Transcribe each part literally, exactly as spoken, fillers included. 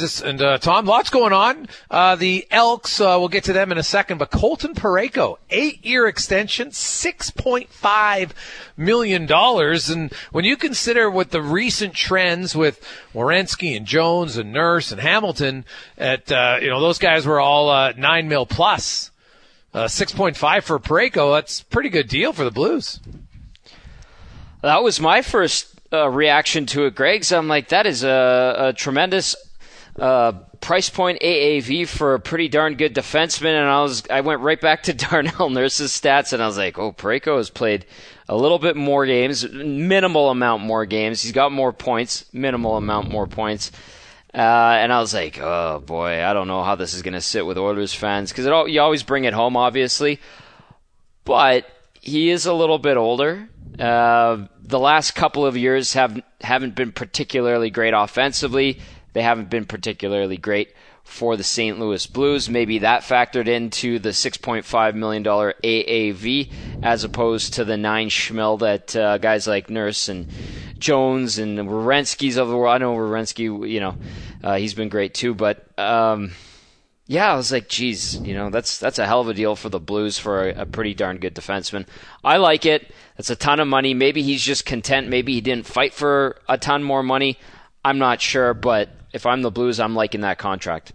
This, and uh, Tom, lots going on. Uh, the Elks, uh, we'll get to them in a second, but Colton Parayko, eight-year extension, six point five million dollars. And when you consider what the recent trends with Werenski and Jones and Nurse and Hamilton, at uh, you know those guys were all uh, nine mil plus, uh, six point five for Parayko. That's a pretty good deal for the Blues. That was my first uh, reaction to it, Greg. So I'm like, that is a, a tremendous Uh, price point A A V for a pretty darn good defenseman, and I was I went right back to Darnell Nurse's stats, and I was like, oh, Parayko has played a little bit more games, minimal amount more games. He's got more points, minimal amount more points, uh, and I was like, oh boy, I don't know how this is going to sit with Oilers fans, because you always bring it home, obviously, but he is a little bit older. Uh, the last couple of years have haven't been particularly great offensively. They haven't been particularly great for the Saint Louis Blues. Maybe that factored into the six point five million dollars A A V as opposed to the nine schmil that uh, guys like Nurse and Jones and Werenski's of the world. I know Werenski, you know, uh, he's been great too. But, um, yeah, I was like, geez, you know, that's that's a hell of a deal for the Blues for a, a pretty darn good defenseman. I like it. It's a ton of money. Maybe he's just content. Maybe he didn't fight for a ton more money. I'm not sure, but if I'm the Blues, I'm liking that contract.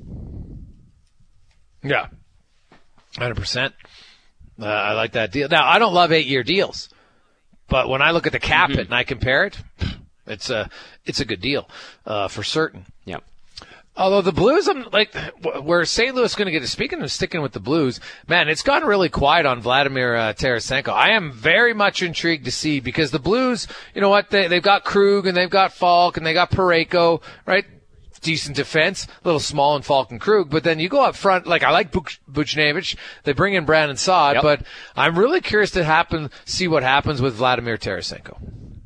Yeah, one hundred percent. Uh, I like that deal. Now, I don't love eight-year deals, but when I look at the cap mm-hmm. it and I compare it, it's a it's a good deal uh, for certain. Yep. Although the Blues, I'm like, where Saint Louis is going to get, speaking of sticking with the Blues, man, it's gotten really quiet on Vladimir uh, Tarasenko. I am very much intrigued to see, because the Blues, you know what, they, they've got Krug and they've got Falk and they got Parayko, right? Decent defense, a little small in Falk and Krug, but then you go up front, like I like Buch- Buchnevich, they bring in Brandon Saad, yep. but I'm really curious to happen, see what happens with Vladimir Tarasenko.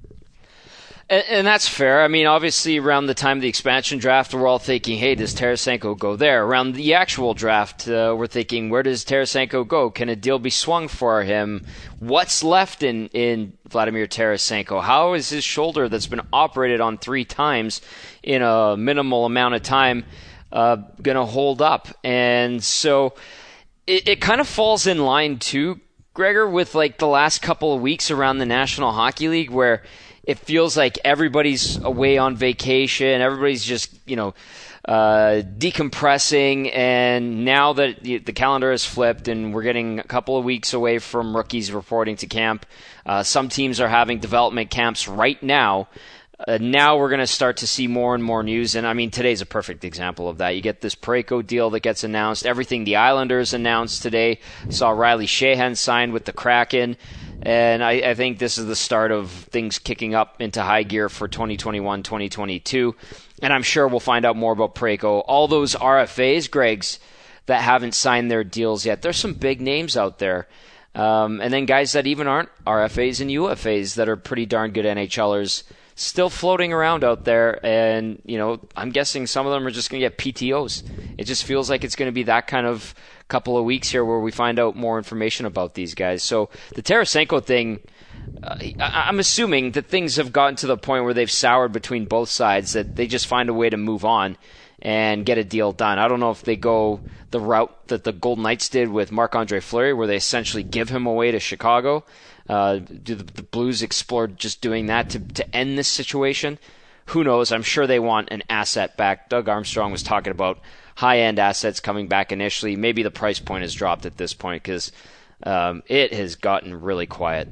And, and that's fair. I mean, obviously, around the time of the expansion draft, we're all thinking, hey, does Tarasenko go there? Around the actual draft, uh, we're thinking, where does Tarasenko go? Can a deal be swung for him? What's left in, in Vladimir Tarasenko? How is his shoulder that's been operated on three times in a minimal amount of time uh, going to hold up? And so it, it kind of falls in line, too, Gregor, with like the last couple of weeks around the National Hockey League, where it feels like everybody's away on vacation. Everybody's just, you know, uh, decompressing. And now that the, the calendar has flipped and we're getting a couple of weeks away from rookies reporting to camp, uh, some teams are having development camps right now. Uh, now we're going to start to see more and more news. And, I mean, today's a perfect example of that. You get this Parayko deal that gets announced. Everything the Islanders announced today. Saw Riley Sheahan signed with the Kraken. And I, I think this is the start of things kicking up into high gear for twenty twenty-one twenty twenty-two. And I'm sure we'll find out more about Parayko. All those R F As, Gregs, that haven't signed their deals yet. There's some big names out there. Um, and then guys that even aren't R F As and U F As that are pretty darn good NHLers still floating around out there. And, you know, I'm guessing some of them are just going to get P T Os. It just feels like it's going to be that kind of couple of weeks here where we find out more information about these guys. So the Tarasenko thing, uh, I- I'm assuming that things have gotten to the point where they've soured between both sides, that they just find a way to move on and get a deal done. I don't know if they go the route that the Golden Knights did with Marc-Andre Fleury, where they essentially give him away to Chicago. Uh, do the, the Blues explore just doing that to, to end this situation? Who knows? I'm sure they want an asset back. Doug Armstrong was talking about high-end assets coming back initially. Maybe the price point has dropped at this point because um, it has gotten really quiet.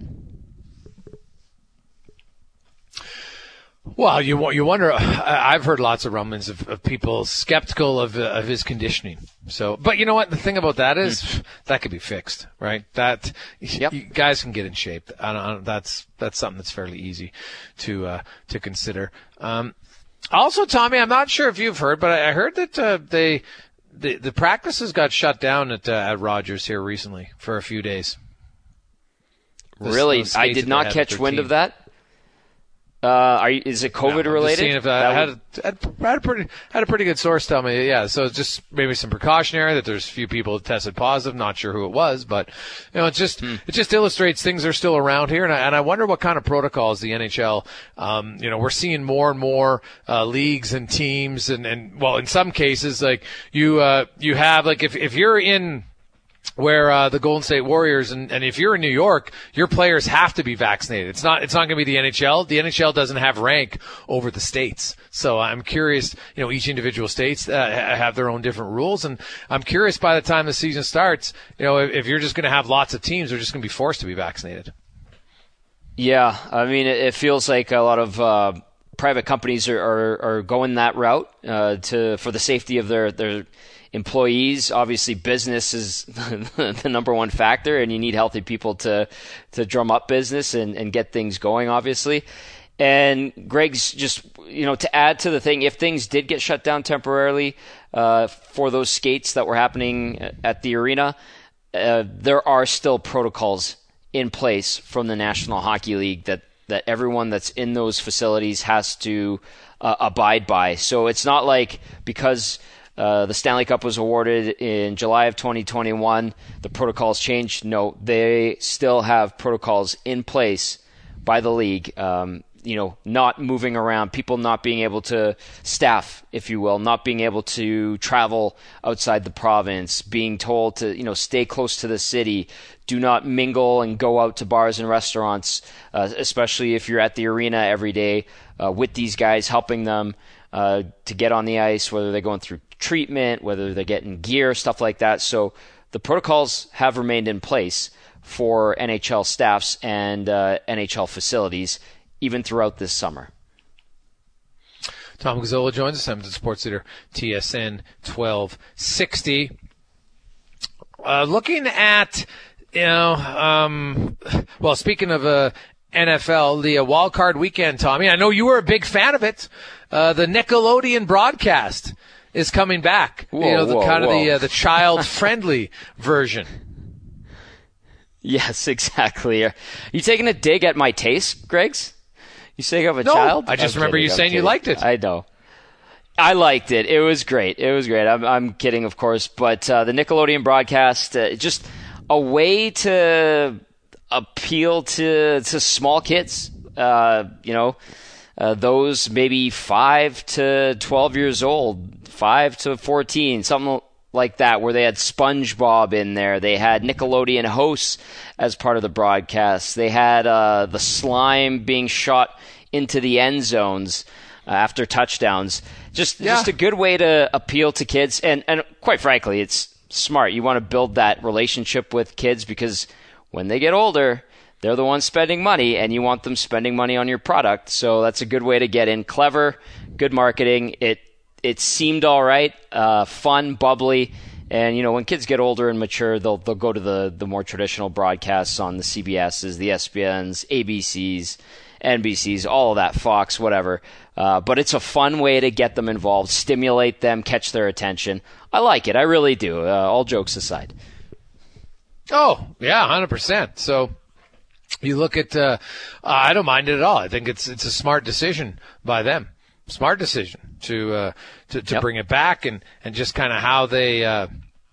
Well, you you wonder. I've heard lots of rumblings of, of people skeptical of uh, of his conditioning. So, but you know what? The thing about that is mm. that could be fixed, right? That yep. you guys can get in shape. I don't, I don't, that's that's something that's fairly easy to uh, to consider. Um, also, Tommy, I'm not sure if you've heard, but I heard that uh, they the the practices got shut down at uh, at Rogers here recently for a few days. Really, I did not catch wind of that. Uh, are you, is it COVID no, related? If, uh, I had, a, had, a pretty, had a pretty good source tell me, yeah. So it's just maybe some precautionary that there's a few people that tested positive. Not sure who it was, but you know, it just hmm. it just illustrates things are still around here, and I, and I wonder what kind of protocols the N H L. Um, you know, we're seeing more and more uh, leagues and teams, and, and well, in some cases, like you uh, you have like if if you're in. Where uh, the Golden State Warriors and, and if you're in New York, your players have to be vaccinated. It's not it's not going to be the N H L. The N H L doesn't have rank over the states. So I'm curious. You know, each individual states uh, have their own different rules, and I'm curious. By the time the season starts, you know, if, if you're just going to have lots of teams, they're just going to be forced to be vaccinated. Yeah, I mean, it, it feels like a lot of uh, private companies are, are, are going that route uh, to for the safety of their their. employees. Obviously, business is the number one factor, and you need healthy people to to drum up business and, and get things going, obviously. And Greg's just, you know, to add to the thing, if things did get shut down temporarily uh, for those skates that were happening at the arena, uh, there are still protocols in place from the National Hockey League that, that everyone that's in those facilities has to uh, abide by. So it's not like because Uh, the Stanley Cup was awarded in July of twenty twenty-one. The protocols changed. No, they still have protocols in place by the league. Um, you know, not moving around, people not being able to staff, if you will, not being able to travel outside the province, being told to, you know, stay close to the city, do not mingle and go out to bars and restaurants, uh, especially if you're at the arena every day uh, with these guys, helping them uh, to get on the ice, whether they're going through treatment, whether they're getting gear, stuff like that. So the protocols have remained in place for N H L staffs and uh, N H L facilities even throughout this summer. Tom Gazzola joins us, Edmonton Sports Leader, T S N twelve sixty. Uh, looking at, you know, um, well, speaking of uh, N F L, the uh, wild card weekend, Tommy, I know you were a big fan of it. Uh, the Nickelodeon broadcast is coming back. Whoa, you know, the whoa, kind whoa. of the uh, the child-friendly version. Yes, exactly. Are you taking a dig at my taste, Greg's? You saying I'm a no, child? I just I'm remember kidding, you I'm saying kidding. you liked it. I know. I liked it. It was great. It was great. I'm, I'm kidding, of course. But uh, the Nickelodeon broadcast, uh, just a way to appeal to to small kids. Uh, you know, uh, those maybe five to twelve years old, five to fourteen, something like that, where they had SpongeBob in there. They had Nickelodeon hosts as part of the broadcast. They had uh, the slime being shot into the end zones uh, after touchdowns. Just yeah. just a good way to appeal to kids. And, and quite frankly, it's smart. You want to build that relationship with kids because when they get older, they're the ones spending money, and you want them spending money on your product. So that's a good way to get in. Clever, good marketing. It It seemed all right, uh, fun, bubbly, and you know when kids get older and mature, they'll they'll go to the, the more traditional broadcasts on the C B S's, the S B N's, A B C's, N B C's, all of that, Fox, whatever. Uh, but it's a fun way to get them involved, stimulate them, catch their attention. I like it, I really do. Uh, all jokes aside. Oh yeah, one hundred percent. So you look at, uh, I don't mind it at all. I think it's it's a smart decision by them. Smart decision to uh, to, to yep. bring it back and, and just kind of how they uh,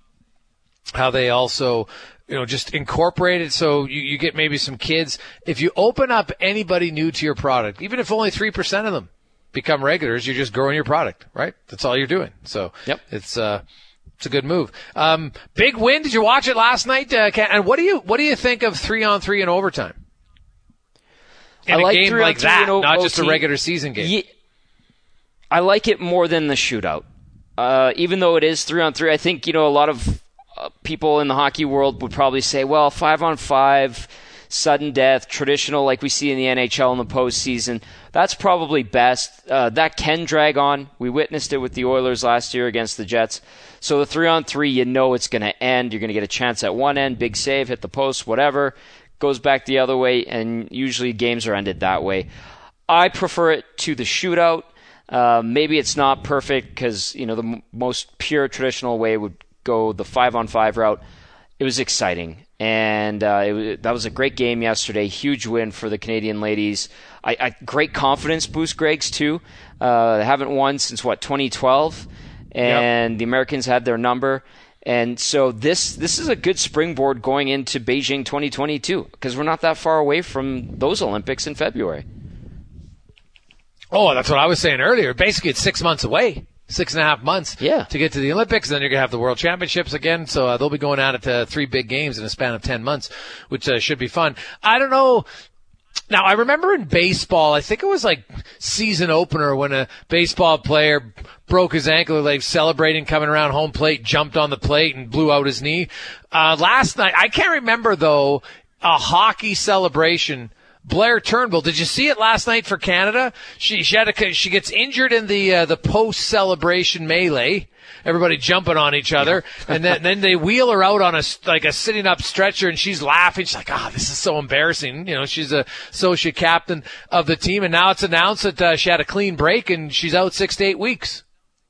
how they also you know just incorporate it so you, you get maybe some kids. If you open up anybody new to your product, even if only three percent of them become regulars, you're just growing your product, right? That's all you're doing. So yep. it's uh it's a good move. Um, big win. Did you watch it last night? Uh, and what do you what do you think of three on three in overtime? In I a like game like that, o- not just O T. a regular season game. Yeah. I like it more than the shootout. Uh, even though it is three on three, I think, you know, a lot of uh, people in the hockey world would probably say, well, five on five, sudden death, traditional like we see in the N H L in the postseason, that's probably best. Uh, that can drag on. We witnessed it with the Oilers last year against the Jets. So the three on three, you know it's going to end. You're going to get a chance at one end, big save, hit the post, whatever. Goes back the other way, and usually games are ended that way. I prefer it to the shootout. Uh, maybe it's not perfect because, you know, the m- most pure traditional way would go the five-on-five route. It was exciting, and uh, it was, that was a great game yesterday. Huge win for the Canadian ladies. I, I great confidence boost, Greg's too. Uh, they haven't won since what twenty twelve, and yep. the Americans had their number. And so this this is a good springboard going into Beijing twenty twenty-two because we're not that far away from those Olympics in February. Oh, that's what I was saying earlier. Basically, it's six months away. Six and a half months yeah. to get to the Olympics. And then you're going to have the World Championships again. So uh, they'll be going at it to three big games in a span of ten months, which uh, should be fun. I don't know. Now, I remember in baseball, I think it was like season opener when a baseball player broke his ankle, like celebrating, coming around home plate, jumped on the plate and blew out his knee. Uh, last night, I can't remember, though, a hockey celebration. Blair Turnbull, did you see it last night for Canada? She she had a, she gets injured in the uh, the post celebration melee. Everybody jumping on each other, yeah. and then then they wheel her out on a like a sitting up stretcher, and she's laughing. She's like, "Ah, oh, this is so embarrassing." You know, she's a associate captain of the team, and now it's announced that uh, she had a clean break and she's out six to eight weeks.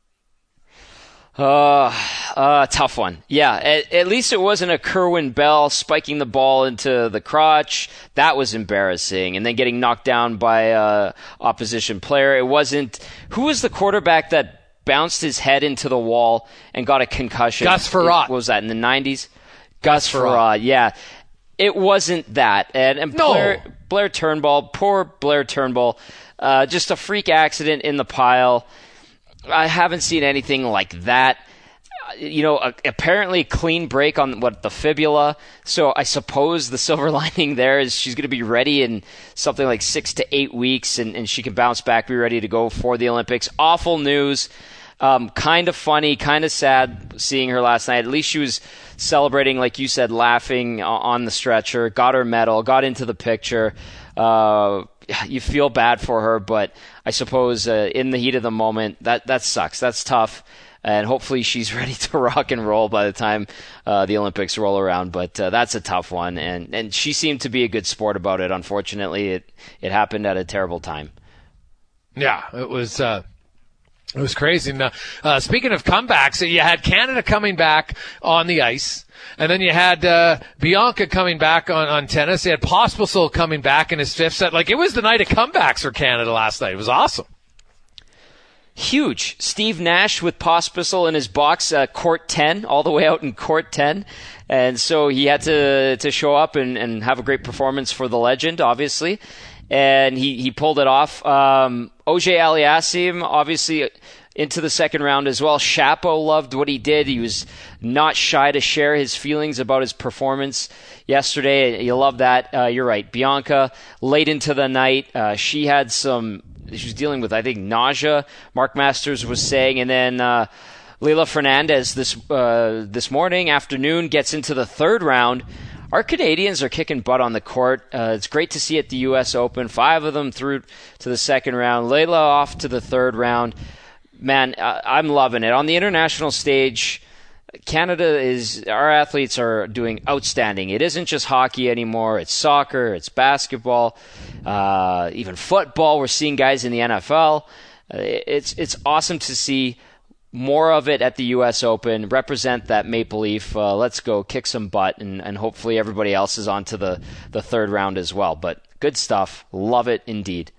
Uh, uh, tough one. Yeah, at, at least it wasn't a Kerwin Bell spiking the ball into the crotch. That was embarrassing. And then getting knocked down by a opposition player. It wasn't, who was the quarterback that bounced his head into the wall and got a concussion? Gus Farrat. What was that, in the nineties? Gus, Gus Farrat, yeah. It wasn't that. And, and no. Blair, Blair Turnbull, poor Blair Turnbull, uh, just a freak accident in the pile. I haven't seen anything like that. You know, a, apparently clean break on what the fibula. So I suppose the silver lining there is she's going to be ready in something like six to eight weeks, and, and she can bounce back, be ready to go for the Olympics. Awful news. Um, kind of funny, kind of sad seeing her last night. At least she was celebrating, like you said, laughing on the stretcher, got her medal, got into the picture. Uh, you feel bad for her, but I suppose uh, in the heat of the moment, that, that sucks. That's tough. And hopefully she's ready to rock and roll by the time uh, the Olympics roll around. But uh, that's a tough one. And, and she seemed to be a good sport about it. Unfortunately, it, it happened at a terrible time. Yeah, it was... Uh... It was crazy. And, uh, uh, speaking of comebacks, you had Canada coming back on the ice, and then you had uh, Bianca coming back on, on tennis. You had Pospisil coming back in his fifth set. Like, it was the night of comebacks for Canada last night. It was awesome. Huge. Steve Nash with Pospisil in his box, uh, court ten, all the way out in court ten. And so he had to to show up and, and have a great performance for the legend, obviously. And he, he pulled it off. Um, Ojay Aliassim, obviously, into the second round as well. Shapo loved what he did. He was not shy to share his feelings about his performance yesterday. You love that. Uh, you're right. Bianca, late into the night, uh, she had some, she was dealing with, I think, nausea, Mark Masters was saying. And then uh, Leila Fernandez this, uh, this morning, afternoon, gets into the third round. Our Canadians are kicking butt on the court. Uh, it's great to see at the U S Open. Five of them through to the second round. Leila off to the third round. Man, uh, I'm loving it. On the international stage, Canada is, our athletes are doing outstanding. It isn't just hockey anymore. It's soccer, it's basketball, uh, even football. We're seeing guys in the N F L. Uh, it's it's awesome to see more of it at the U S Open. Represent that Maple Leaf. Uh, let's go kick some butt, and, and hopefully everybody else is on to the, the third round as well. But good stuff. Love it indeed.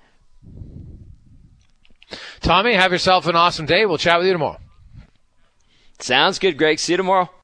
Tommy, have yourself an awesome day. We'll chat with you tomorrow. Sounds good, Greg. See you tomorrow.